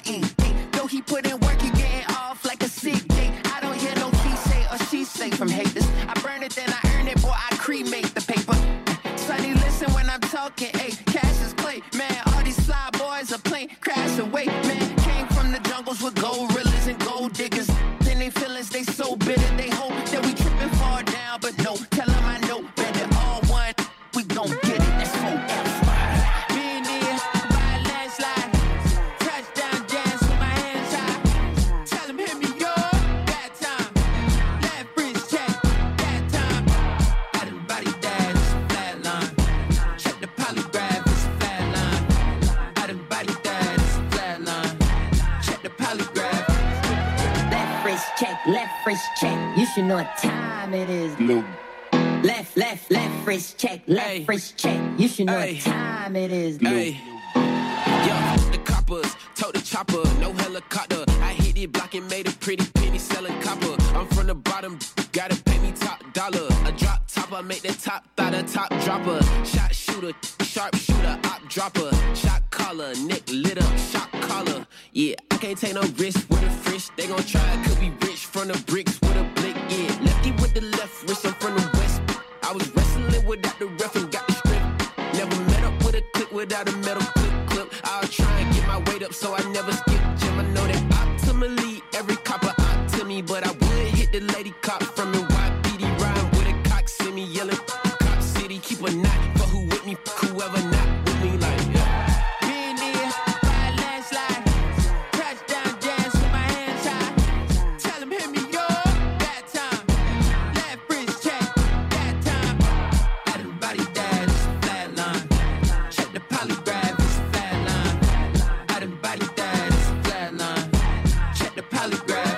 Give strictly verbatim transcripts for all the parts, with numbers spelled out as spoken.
eat. Though he put in work, he getting off like a sick day. I don't hear no he say or she say from haters. I burn it, then I earn it, boy, I cremate the paper. Sonny, listen when I'm talking, ayy, cash is clay. Man, all these fly boys are plain crash away. Man, came from the jungles with gorillas and gold diggers. Then they feelings, they so bitter, they hope that we tripping fall down. But no, tell them I know, better all one, we gon' get it, that's four F. Being near, by a landslide. Touchdown dance with my hands high. Tell them hit me, yo, bad time. Left wrist check, bad time. Out of body dash, flat line. Check the polygraph, it's a flat line. Out of body dash, flat line. Check the polygraph. Left wrist check, left wrist check. You should know what time it is. No. Left, left, left wrist check, left Ay. wrist check. You should know Ay. what time it is. Hey, yo, the coppers, told the chopper, no helicopter. I hit it block and made a pretty penny selling copper. I'm from the bottom, gotta pay me top dollar. A drop topper, make that top thought a top dropper. Shot shooter, sharp shooter, op dropper. Shot caller, Nick lit up, shot caller. Yeah, I can't take no risk with a fish. They gon' try, could be rich from the bricks with a blick. Yeah, lefty with the left wrist, I'm from the west. I was wrestling without the ref and got the strength. Never met up with a click without a metal clip clip. I'll try and get my weight up so I never skip gym. I know that optimally every copper out to me, but I would hit the lady cop from the Y P D rhyme with a cock send me yelling. Cop city, keep a knot for who with me, whoever not with me like. Yeah. Being near, by a landslide. Touchdown dance with my hands high. Tell him hit me, yo, bad time. Left wrist check, bad time. Out of body dash, flat line. Check the polygraph, it's a flat line. Out of body dash, flat line. Check the polygraph.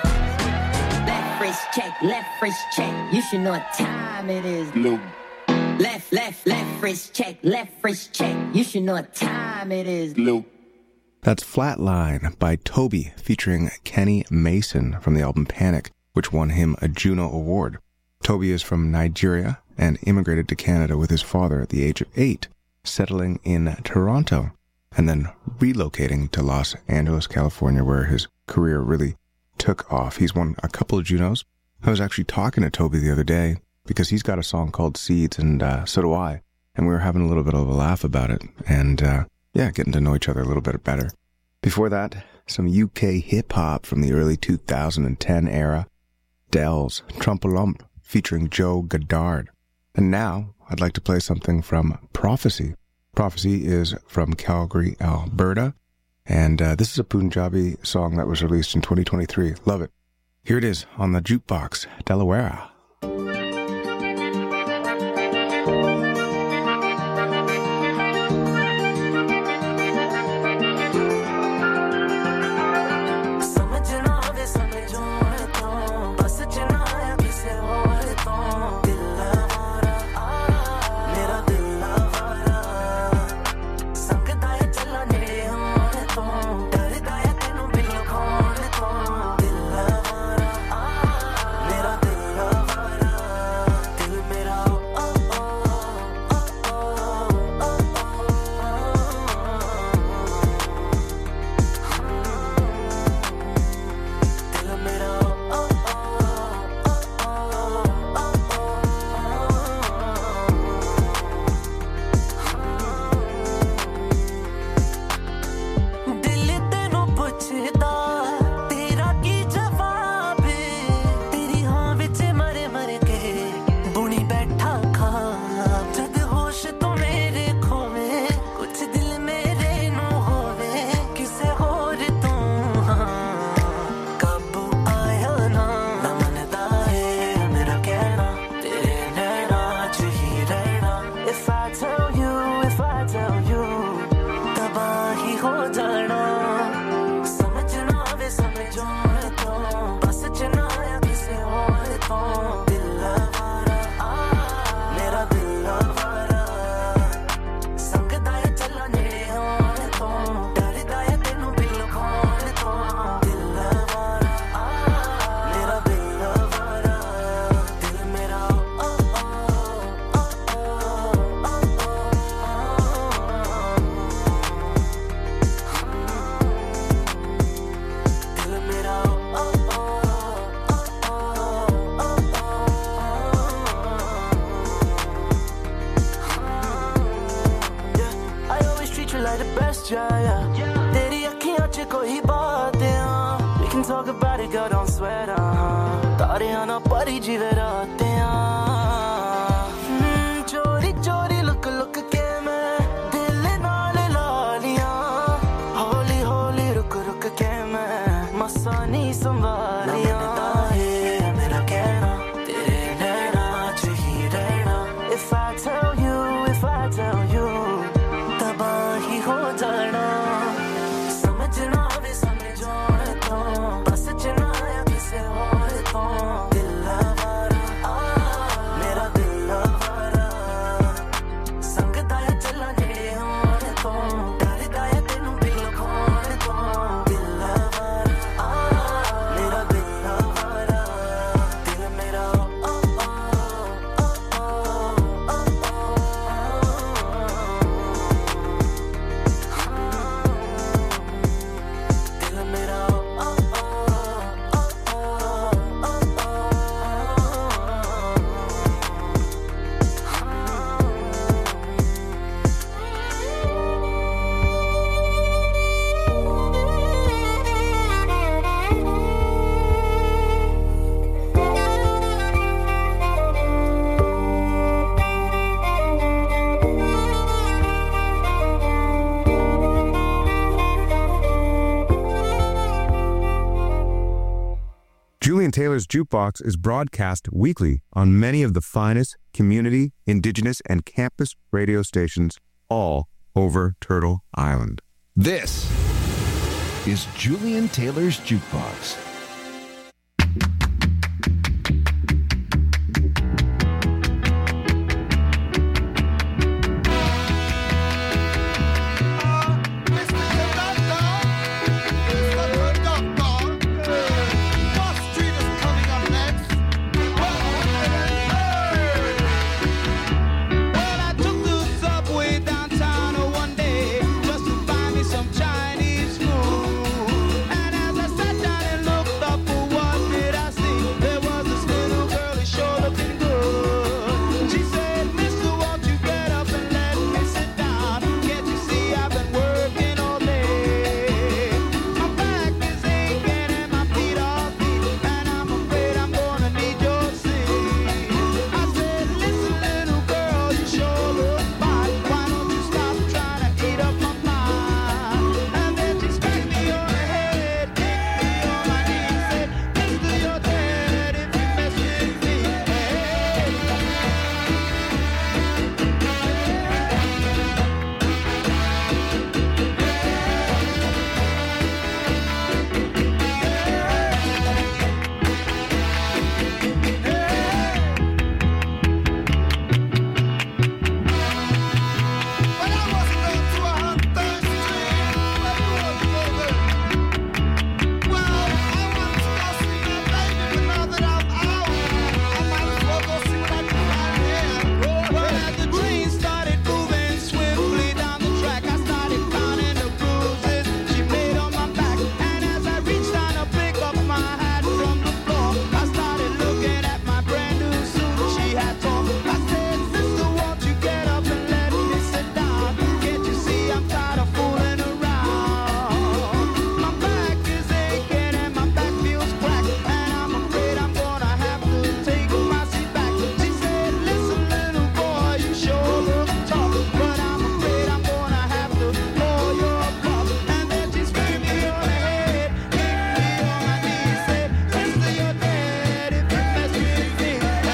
Left wrist check, left wrist check. You should know what time it is. No. Left, left, left wrist check, left wrist check. You should know what time it is. No. That's Flatline by Toby, featuring Kenny Mason from the album Panic, which won him a Juno Award. Toby is from Nigeria and immigrated to Canada with his father at the age of eight, settling in Toronto, and then relocating to Los Angeles, California, where his career really took off. He's won a couple of Junos. I was actually talking to Toby the other day because he's got a song called Seeds, and uh, so do I, and we were having a little bit of a laugh about it, and uh, yeah, getting to know each other a little bit better. Before that, some U K hip-hop from the early two thousand ten era, Dells, Trumpalump, featuring Joe Goddard. And now, I'd like to play something from Prophecy. Prophecy is from Calgary, Alberta, and uh, this is a Punjabi song that was released in twenty twenty-three. Love it. Here it is on the Jukebox, Delaware. Love talk about it, girl, don't sweat, uh-huh. Tare aana pari jive raate hmm, chori chori look look ke main dil naal la liya holi holi ruk ruk ke main masani sambaliya hai mera kehna tere naina ch hi rehna if I tell you if I tell you tabahi ho jana samajhna ave samjho to bas chna ya kise aur to dil lavara mera dil lavara sangda ya chala je aur to darda ya tenu dil khone to dil lavara mera dil lavara dil mera oh oh oh oh oh dil mera oh oh Julian Taylor's Jukebox is broadcast weekly on many of the finest community, indigenous, and campus radio stations all over Turtle Island. This is Julian Taylor's Jukebox. Well, I took the subway downtown one day just to find me some Chinese food. And as I sat down and looked up, for what did I see? There was this little girl who sure looking good. She said, "Mister, won't you get up and let me sit down? Can't you see I've been working all day? My back is aching and my feet are weak, and I'm afraid I'm gonna need your seat." I said, "Listen, little girl, you sure look fine. Why don't you stop trying to eat up my mind?" And then she smacked me on the head, kicked me on my knee, said, "Mister, you're dead if you mess with me." But I wasn't going to a Hunter Street where you was going. Well, I wanted to go see my baby, but now that I'm out, I might as well go see what I can find here. Well, as the train started moving swiftly down the track, I started counting the bruises she made on my back. And as I reached down to pick up my hat from the floor, I started looking at my brand new suit she had on. I said, "Sister, won't you get up and let me sit down? Can't you see I'm tired of fooling around? My back is aching and my back feels cracked, and I'm afraid I'm gonna have to take my seat back." She said, "Listen, little boy, you sure look tough, but I'm afraid I'm gonna have to blow your bluff." And then she smacked me on the head, kicked me on my knee, said, "Mister, you're dead if you mess with me."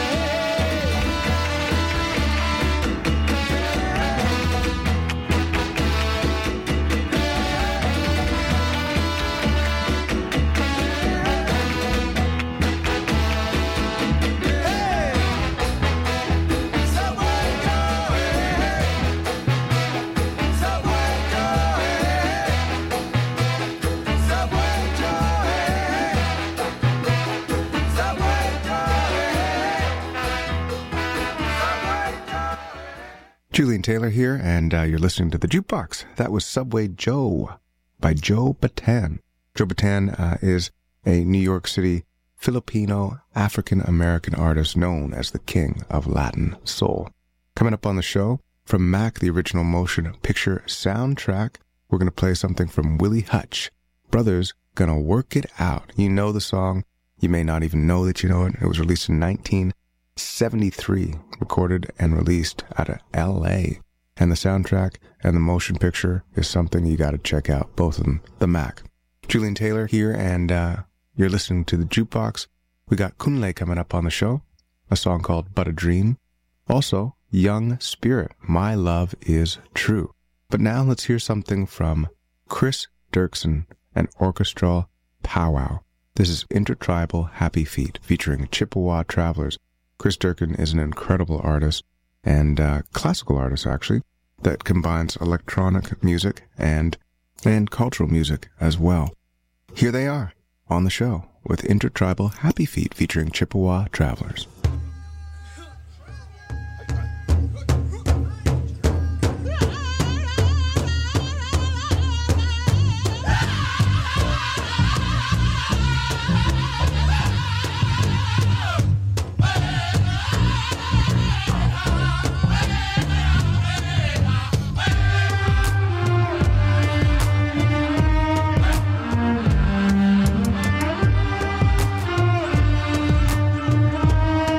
Julian Taylor here, and uh, you're listening to The Jukebox. That was Subway Joe by Joe Bataan. Joe Bataan uh, is a New York City Filipino African-American artist known as the King of Latin Soul. Coming up on the show, from Mac, the original motion picture soundtrack, we're going to play something from Willie Hutch, Brothers Gonna Work It Out. You know the song. You may not even know that you know it. It was released in nineteen seventy-three, recorded and released out of L A. And the soundtrack and the motion picture is something you gotta check out, both of them. The Mac. Julian Taylor here, and uh, you're listening to the Jukebox. We got Kunle coming up on the show, a song called But a Dream. Also, Young Spirit, My Love Is True. But now let's hear something from Chris Dirksen and Orchestral Powwow. This is Intertribal Happy Feet, featuring Chippewa Travelers. Chris Durkin is an incredible artist, and uh, classical artist, actually, that combines electronic music and, and cultural music as well. Here they are, on the show, with Intertribal Happy Feet, featuring Chippewa Travelers. Thank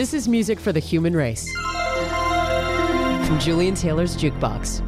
This is music for the human race. From Julian Taylor's Jukebox.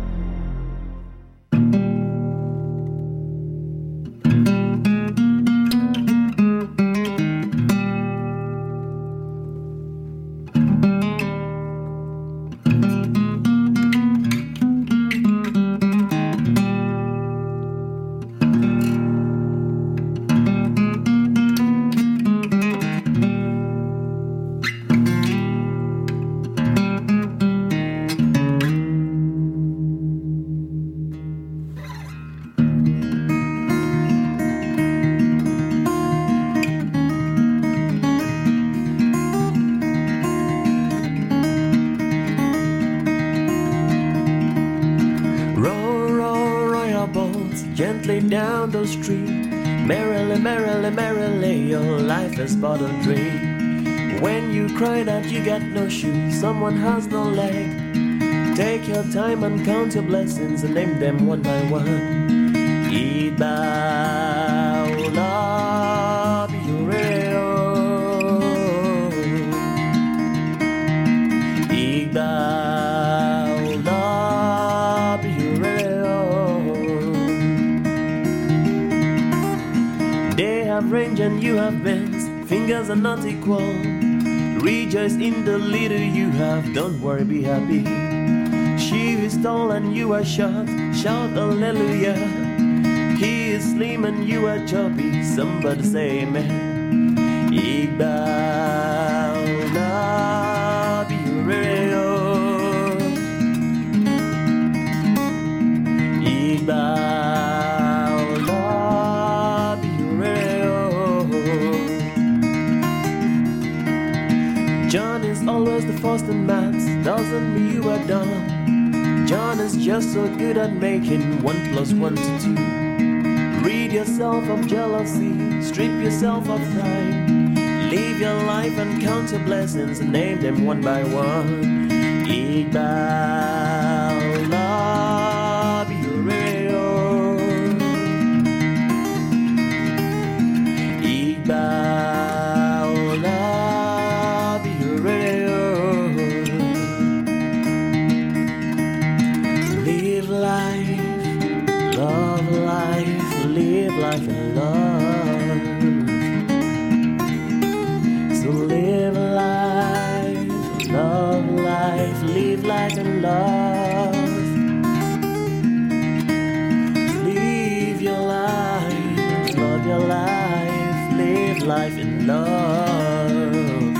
Down the street, merrily, merrily, merrily, your life is but a dream. When you cry that you got no shoes, someone has no leg, take your time and count your blessings and name them one by one. Ibaula biureo, Ibaula biureo. They have range and you have bends, fingers are not equal. Rejoice in the little you have, don't worry, be happy. She is tall and you are short, shout hallelujah. He is slim and you are chubby, somebody say amen. Ibaula biureo, Ibaula biureo. John is always the first in maths, doesn't mean you are dumb. John is just so good at making one plus one to two. Rid yourself of jealousy, strip yourself of pride. Live your life and count your blessings and name them one by one. Ibaula biureo, Ibaula biureo. Live life, love life, live life and love. So live life, love life, live life and love. Live your life, love your life, live life and love.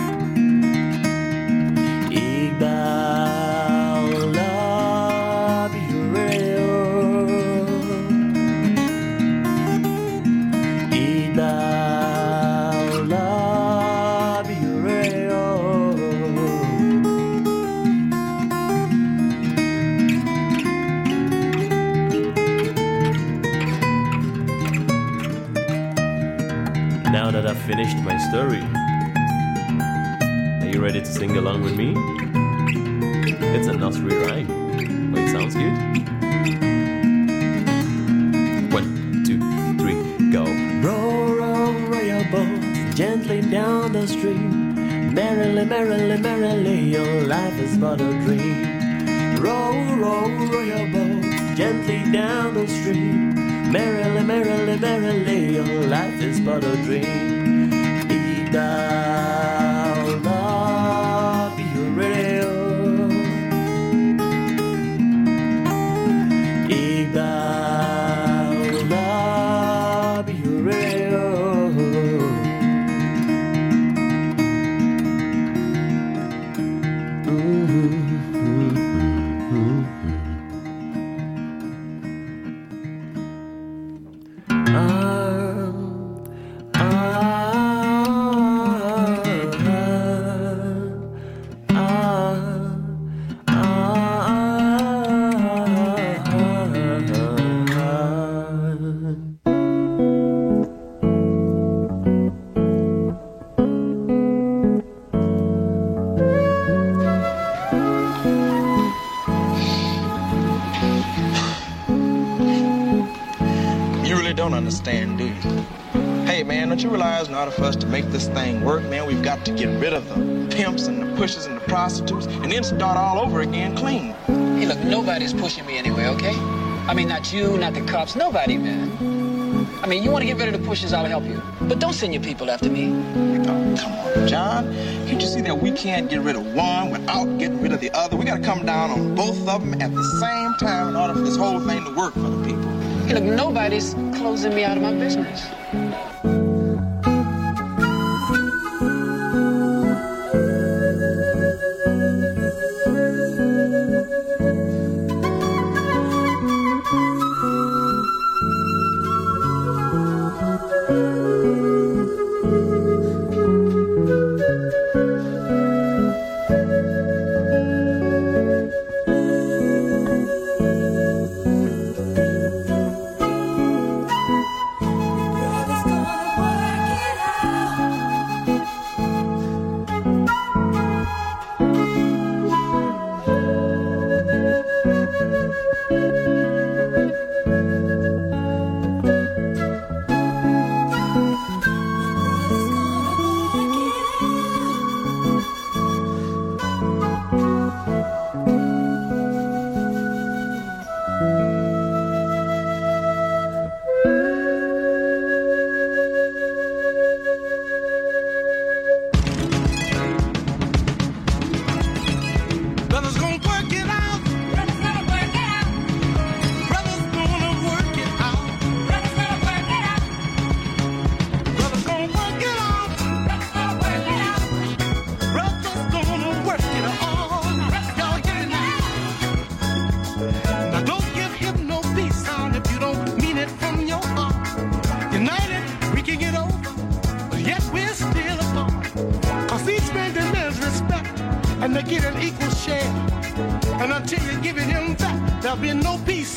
Ibaula biureo, Ibaula biureo. Now that I've finished my story, are you ready to sing along with me? It's a nursery rhyme, but it sounds good. One, two, three, go. Row, row, row your boat gently down the stream. Merrily, merrily, merrily, your life is but a dream. Row, row, row your boat gently down the stream. Merrily, merrily, merrily, your life is but a dream. Ibaula biureo, Ibaula biureo. Understand, do you? Hey man, don't you realize in order for us to make this thing work, man, we've got to get rid of the pimps and the pushers and the prostitutes and then start all over again clean. Hey, look, nobody's pushing me anyway, okay? I mean, not you, not the cops, nobody, man. I mean, you want to get rid of the pushers, I'll help you. But don't send your people after me. Oh, come on, John. Can't you see that we can't get rid of one without getting rid of the other? We got to come down on both of them at the same time in order for this whole thing to work for the people. Hey, look, nobody's closing me out of my business. And they get an equal share. And until you give it him back, there'll be no peace.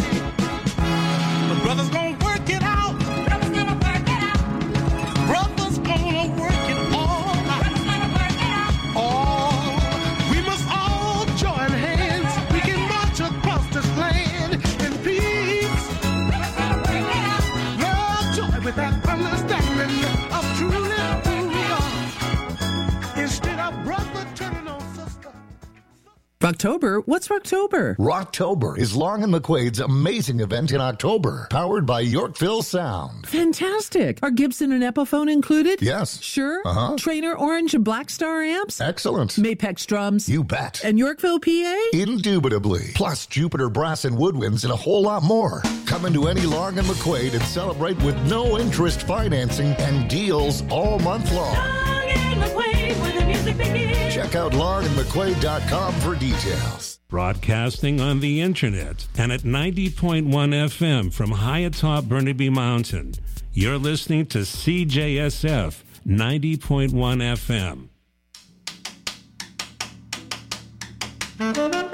The brothers gonna work it out. Brothers gonna work it out. Brothers gonna work it all out. Brothers gonna work it out. Oh, we must all join hands. We can march across this land in peace. Brothers gonna work it out. Love, joy, with that understanding of truly who we are. Instead of brother turning on sister. Rocktober? What's Rocktober? Rocktober is Long and McQuaid's amazing event in October, powered by Yorkville Sound. Fantastic. Are Gibson and Epiphone included? Yes. Sure? Uh-huh. Trainer Orange and Black Star amps? Excellent. Mapex drums? You bet. And Yorkville P A? Indubitably. Plus Jupiter Brass and Woodwinds and a whole lot more. Come into any Long and McQuaid and celebrate with no interest financing and deals all month long. Long and McQuaid, where the music begins. Check out long and mcquaid dot com for details. Broadcasting on the internet and at ninety point one F M from high atop Burnaby Mountain. You're listening to C J S F ninety point one F M.